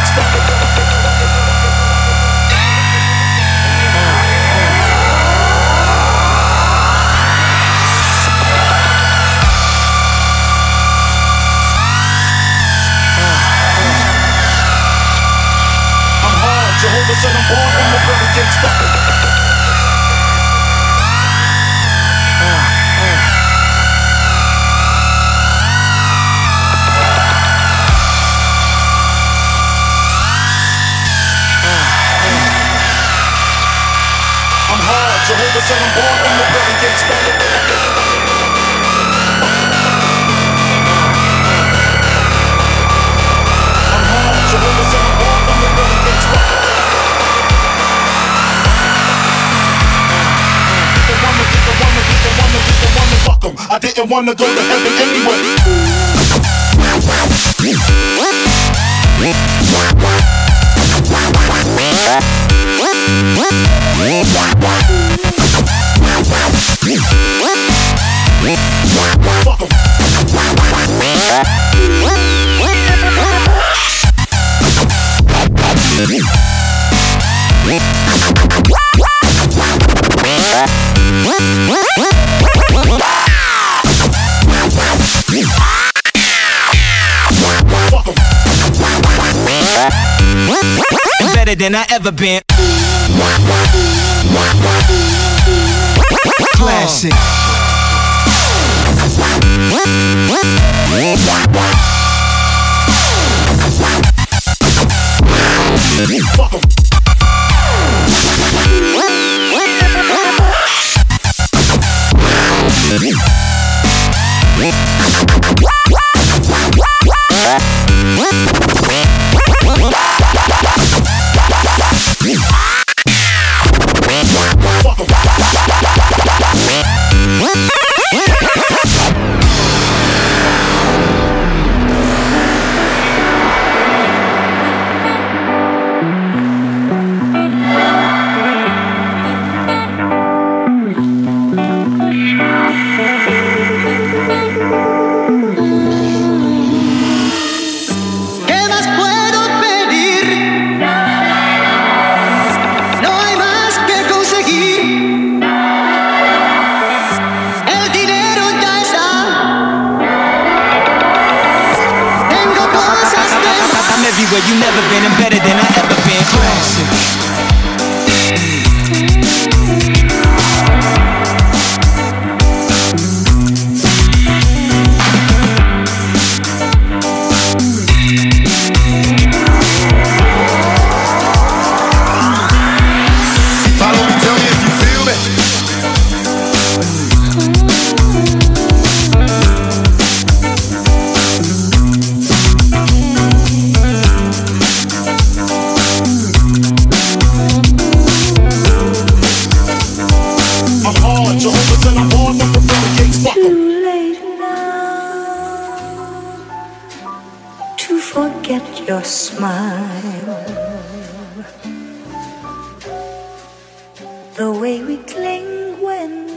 Jehovah said I'm born when the belly gets fucking. I'm hard. Jehovah said I'm born when the belly gets fucking. I'm hard. Jehovah said I'm born when the belly gets fucking. Fuck 'em. I didn't wanna go to heaven anyway. Fuck 'em. Better than I ever been. Classic. Fuck 'em. Everywhere you never been and better than I ever been. Classic. Follow me, tell me if you feel me. Jehovah said I'm born when the belly gets fucking. Too late now to forget your smile. The way we cling when